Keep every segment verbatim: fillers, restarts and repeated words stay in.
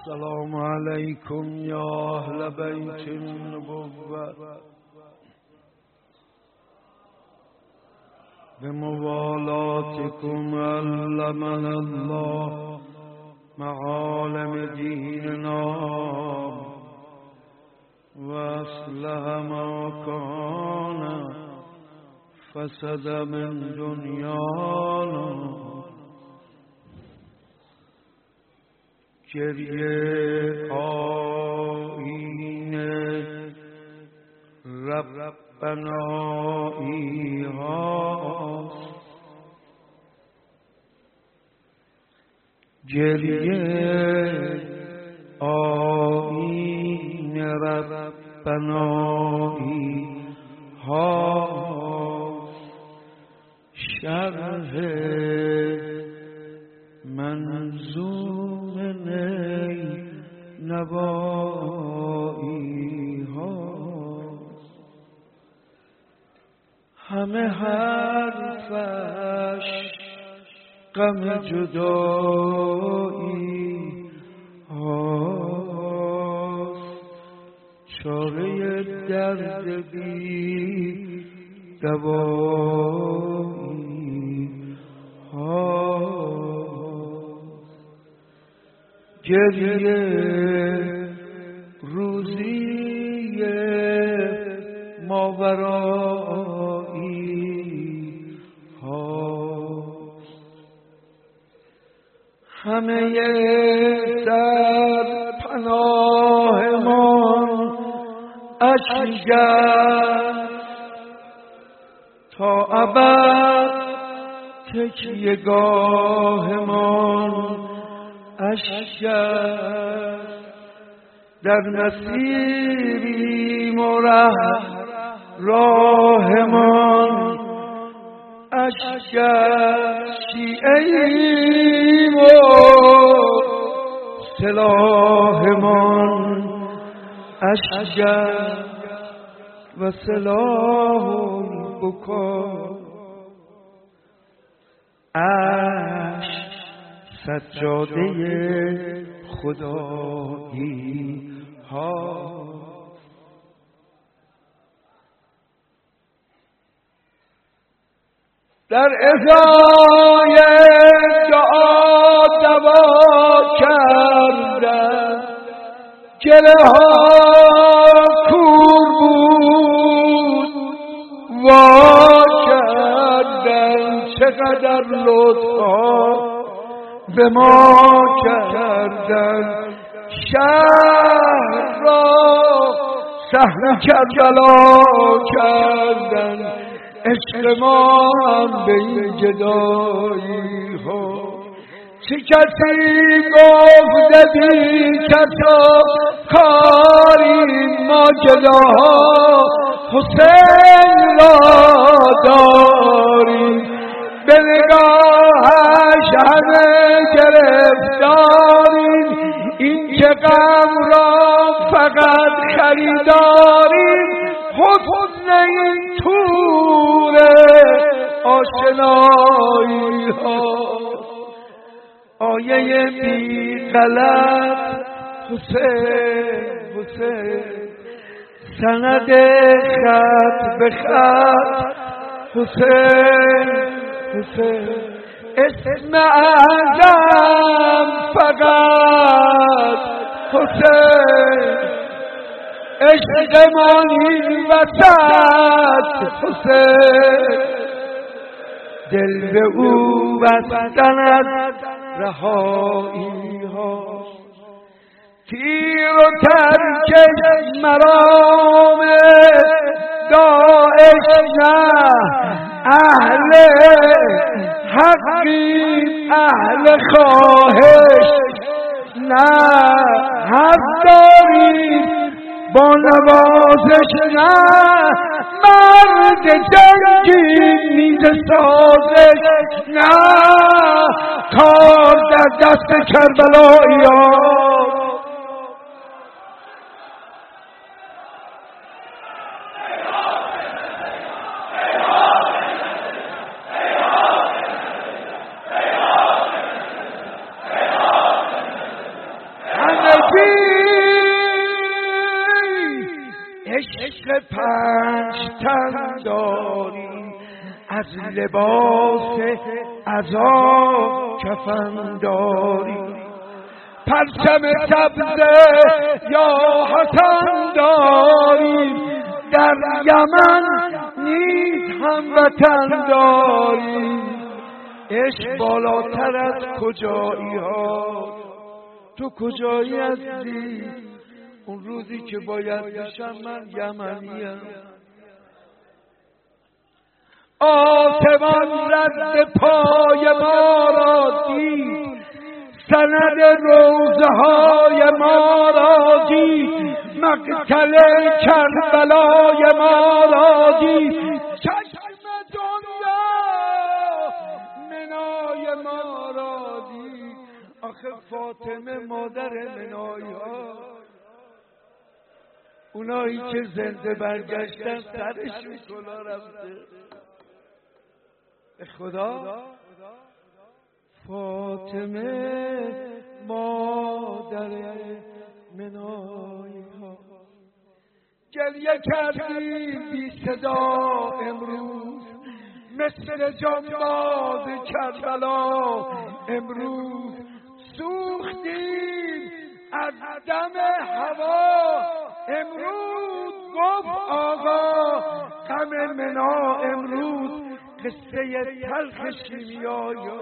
السلام عليكم يا أهل بيت النبوة بموالاتكم علمنا الله معالم ديننا وأصلح ما كان فسد من دنيانا گریه آیین ربنایی هاست، گریه آیین ربنایی هاست، شرح منظور نوایی هاست. همه حرفش غم جدایی هاست، چاره درد بی دوایی هاست. گریه روزی ماورایی هاست، همه در پناهمان اشیگر تا ابد تکیه‌گاهمان اشکر، در مسیری مره راهمان اشکر، شیعه‌ایم و سلاحمان اشکر و سلاح البکا اشک، سجاده خدایی ها. در ازای دعا دوا کردن، گله ها کور بود وا کردن، چقدر لطفا به ما کردن، شهر را صحن کربلا کردن، عشق ما هم به این گدایی ها. چه کسی گفته بی کسا کاری ما گداها حسین را داریم، به نگاهش همه گرفتاریم، این که غم را فقط خریداریم، حسن این طور آشنایی ها. آیه بی غلط حسین حسین، سند خط به خط حسین حسین، اسم اعظم فقط حسین، عشق مانی وسط حسین، دل به او بستن از رهایی ها. تیر و ترکش مرام داعش نه، اهل حقی اهل خواهش نه، حق داریم با نوازش نه، مرد جنگی نیز سازش نه، کار در دست کربلاییان. همه عشق پنج تن داری، از لباس عزا کفن داری. پرچم سبز یا حسن داری، در یمن نیز هموطن داری. عشق بالاتر از کجایی ها، تو کجایی هستی؟ اون روزی که باید بشم من یمنیم. آسمان رد پای ما را دید، سند روزه های ما را دید، مقتل کربلای ما را دید. چشم دنیا منای ما را دید. آخه فاطمه مادر منایی ها، اونایی که زنده برگشتن سرشون کلا رفته. خدا فاطمه مادر منایی ها. گریه کردی بی صدا امروز، مثل جانباز کربلا امروز. سوختیم از دم هوا امروز، گفت آقا غم منا امروز. قصه تلخ شیمیایی،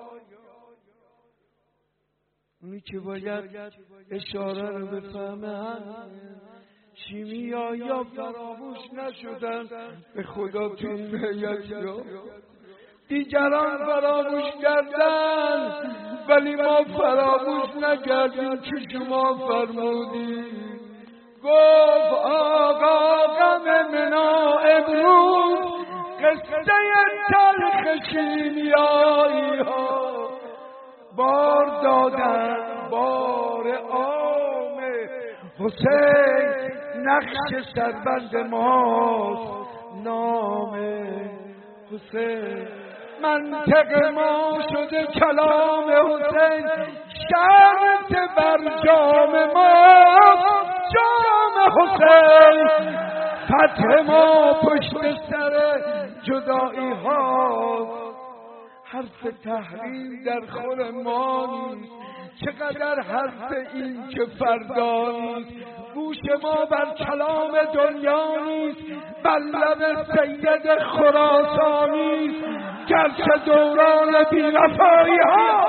اونی که باید اشاره رو بفهمه، شیمیایی ها فراموش نشدن به خدا تو این هیئت ها. دیگران فراموش کردن ولی ما فراموش نکردیم که شما فرمودید. گفت آقا غم منا امروز، قصه تلخ شیمیایی ها. بار دادن بار عام حسین، نقش سربند ماست نام حسین. منطق ما شده کلام حسین، شرط بر جام ما جام حسین. فتح ما پشت سر جدایی ها، حرف تحریم در خور ما نیست. چقدر حرف این که فردا نیست. گوش ما بر کلام دنیا نیست، بر لب سید خراسانی. گرچه دوران بی‌وفایی ها،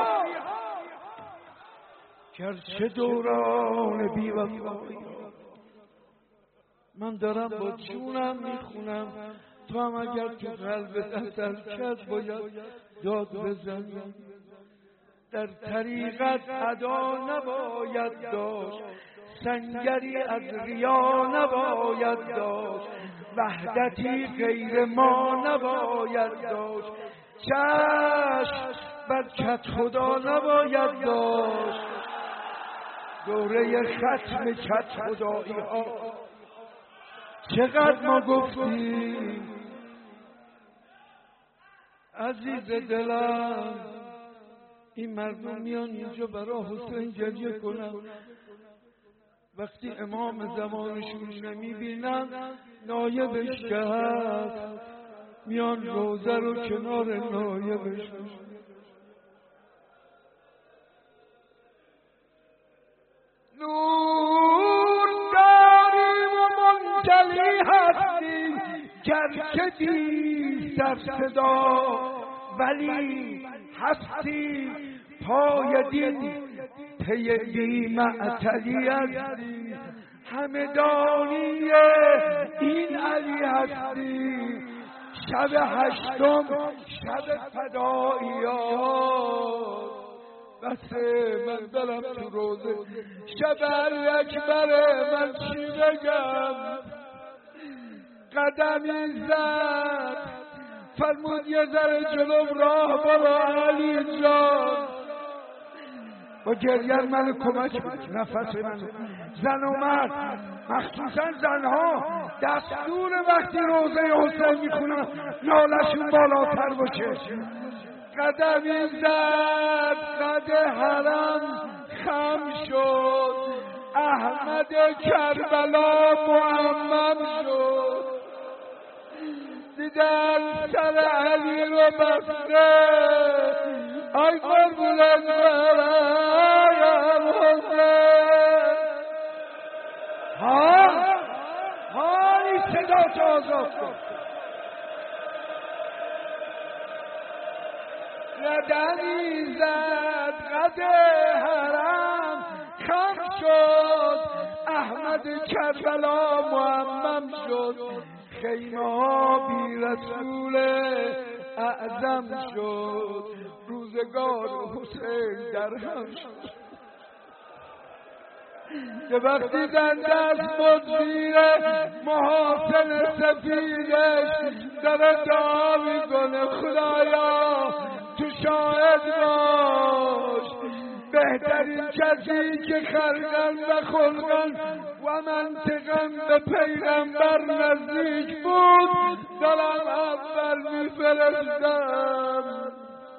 گرچه دوران بی‌وفایی ها. من دارم با جونم میخونم، تو هم اگر تو قلبت اثر کرد باید داد بزنی. در طریقت ادا نباید داشت، سنگری از ریا نباید داشت، وحدتی غیر ما نباید داشت، چشم بر کت خدا نباید داشت. دوره ختم کت خدایی ها چقدر ما گفتیم. عزیز دلم، این مردم میان اینجا برای حسین گریه کنن، وقتی امام زمانشون نمیبینن نایبش که هست، میان روزه رو کنار نایبش. نور داریم و منجلی هستیم، گرچه دیر در صدا ولی هستی پای دین، پی بی معطلی هستی، همدانی این علی هستی. شب هشتم شب فداییات، بس من دلم تو روزه شب علی اکبره. من چی بگم؟ قدمی زد فرمود یه ذره جلو راه برو علی جان. با گریه من کمک بود، نفس من. زن و مرد، مخصوصا زنها، دستور وقتی روزه حسین میخونن نالشون بالاتر باشه. قدمی زد، قد حرم خم شد، احمد کربلا معمم شد، دیدن سر علی رو بسته، آی قربونت برم حسین. ها ها این صدا تو آزاد کن. ندنی زد قد حرم خم شد، احمد کربلا معمم شد، خیمه ها بی رسول اعظم شد، روزگار حسین در هم شد. که وقتی دن دست بود زیر محاسن سفیدش داره دعا میکنه خدایا تو شاهد باش، بهترین کسی که خلقن و خلقن و منطقن به پیغمبر نزدیک بود دارم اول میفرستم.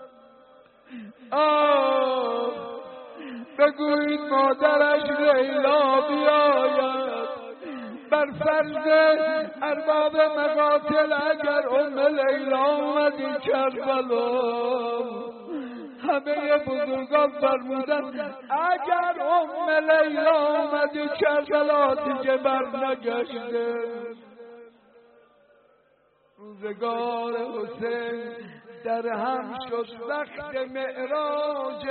آه بگویید مادرش لیلا بیاید، بر فرض ارباب مقاتل اگر ام لیلا آمدی کربلا، همه بزرگان فرمودن اگر ام لیلا آمدی کربلا دیگه بر نگشته. روزگار حسین در هم شد وقت معراج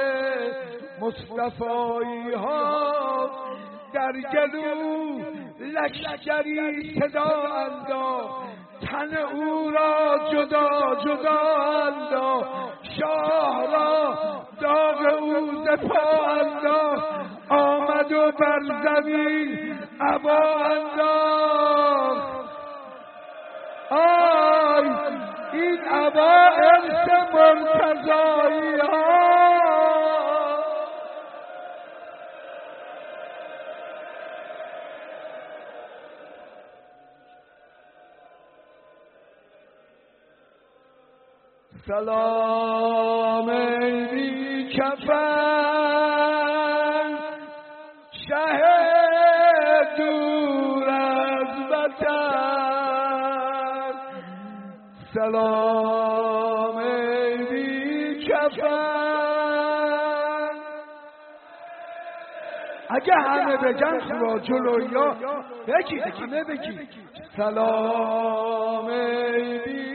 مصطفایی ها، در گلو لشکری صدا انداخت، تن او را جدا جدا انداخت، شاه را داغ او ز پا انداخت، آمد و بر زمین عبا انداخت. آی این عبا ارث مرتضایی ها، سلام ای بی کفن شه دور از وطن، سلام ای بی کفن. اگه همه بگن خدا جلوی ها بگید، همه بگید سلام ای بی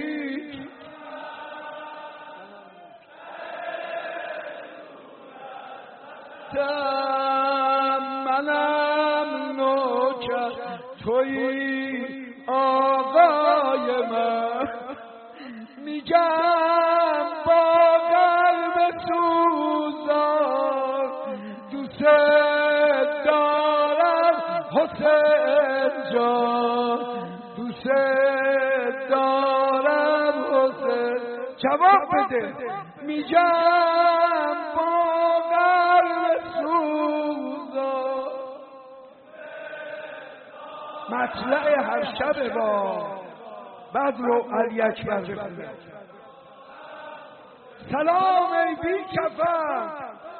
منم نوکر تویی آقای من، میگم با قلب سوزان دوست دارم حسین جان، دوست دارم حسین. جواب بده. میگم با مطلع هر شب با بدر و علی اکبر بخونه. سلام ای بی کفن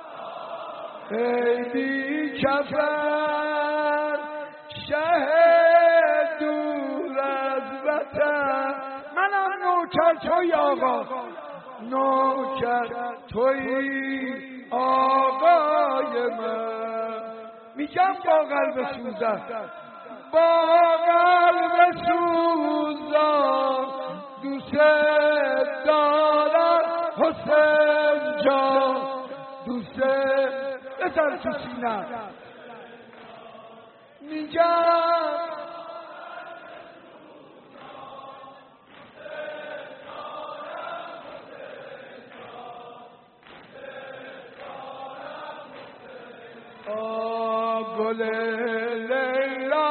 ای بی کفن شه دور از وطن، منم نوکر توی آقا، نوکر توی آقای من. میگم با قلب سوزن، با قلب سوزان دوست دارم حسین جان، دوست بزن تو سینه. میگم آه گل لیلا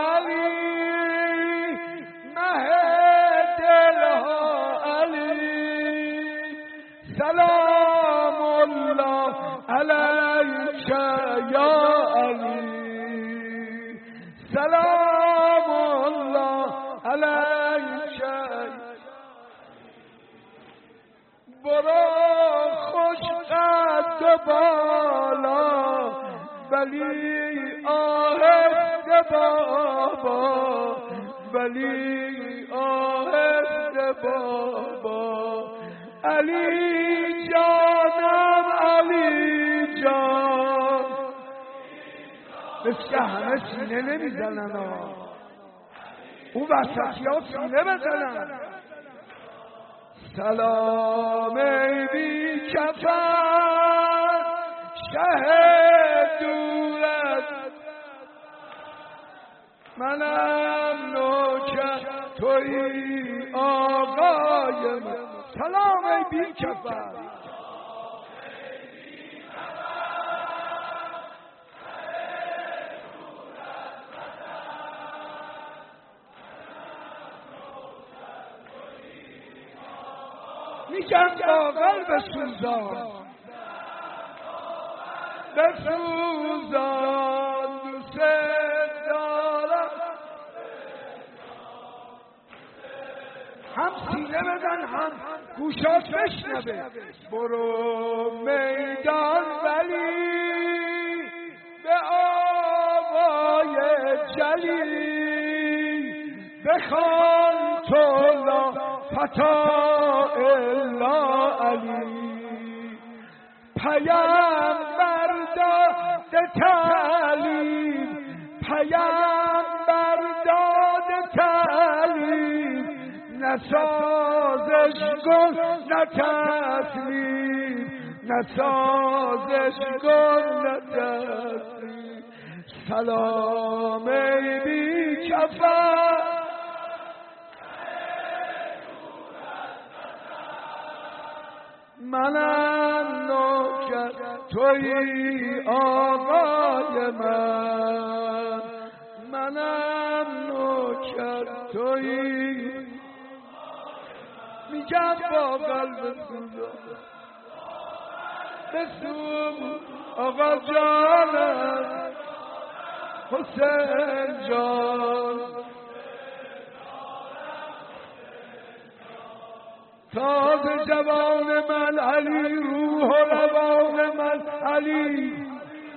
سلام الله علیک یا علی، سلام الله علیک. برو خوش قد بالا ولی آهسته بابا، ولی آهسته بابا. علی جانم علی جان، مثل همه سینه نمیزنن ها، اون وسطی ها سینه بزنن. سلام ای بی کفن شه دورت، منم نوکر توی آقای من. سلام ای بی کفن میگم باقل بسوزان بسوزان دوست دارم، هم سینه بزن هم گوشات بشنبه. برو میدان ولی به آوای جلی، بخوان تو لا فتا الا علی. پیامبر داد تعلیم، پیامبر داد تعلیم، نسازش کن نه تسلیم، نسازش کن نه تسلیم. سلام ای بی کفن منم نوکر توی آقای من، منم نوکر توی. میگم با قلب سوزان بسوم آقا جانم حسین جان. تازه جوان من علی، روح و روان من علی.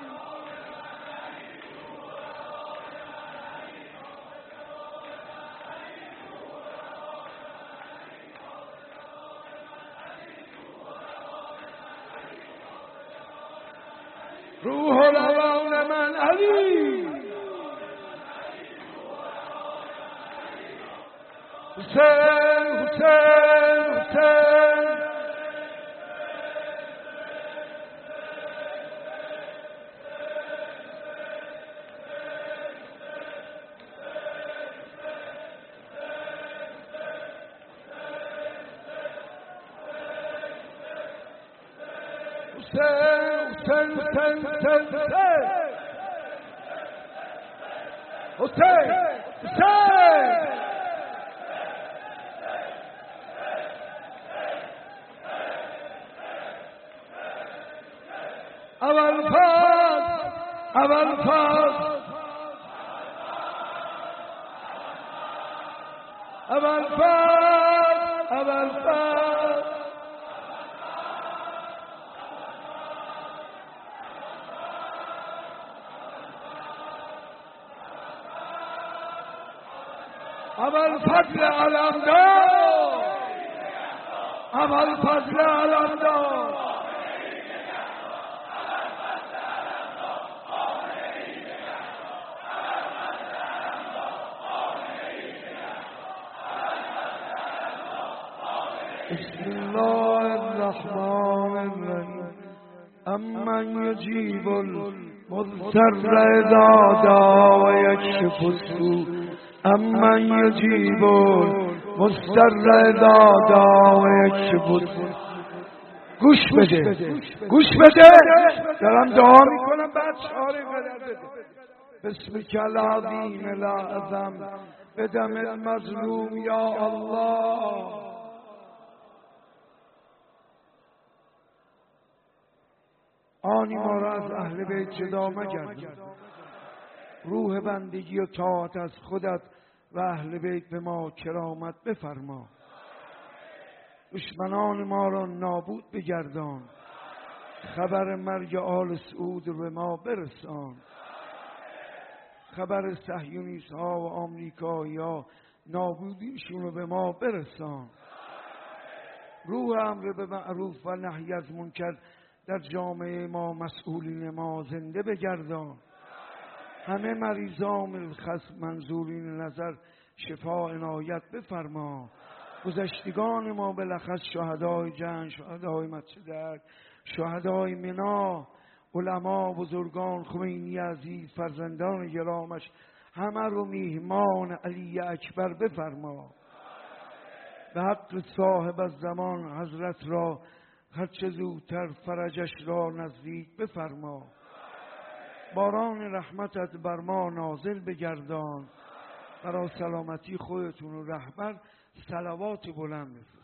روح و روان من علی. حسین حسین حسین حسین حسین حسین حسین اول فاز اول فاز اول فاز اول فاز اول فضل علمدار، اول فضل علمدار. بسم الله الرحمن الرحیم. امن یجیب المضطر اذا دعا و یکشف السوء، امن یجیب المضطر اذا دعا و یکشف السوء. گوش بده گوش بده، دارم دعا میکنم بعد چاره قدر بده. بسمک العظیم الاعظم بدم المظلوم یا الله. آنی ما را از اهل بیت جدا مگردان، روح بندگی و طاعت از خودت و اهل بیت به ما کرامت بفرما. دشمنان ما را نابود بگردان، خبر مرگ آل سعود رو به ما برسان. خبر صهیونیست ها و آمریکایی ها نابودیشون رو به ما برسان. روح امر به معروف و نهی از منکر در جامعه ما مسئولین ما زنده بگردان. همه مریضان خصم منظورین نظر شفا عنایت بفرما. گذشتگان ما بالاخص شهدای جنگ، شهدای مسجد، شهدای منا، علما، بزرگان، خمینی عزیز، فرزندان گرامش، همه رو میهمان علی اکبر بفرما. به حق صاحب از زمان حضرت را هرچه زودتر فرجش را نزدیک بفرما. باران رحمتت بر ما نازل بگردان. برای سلامتی خودتون و رهبر صلوات بلند بفرمایید.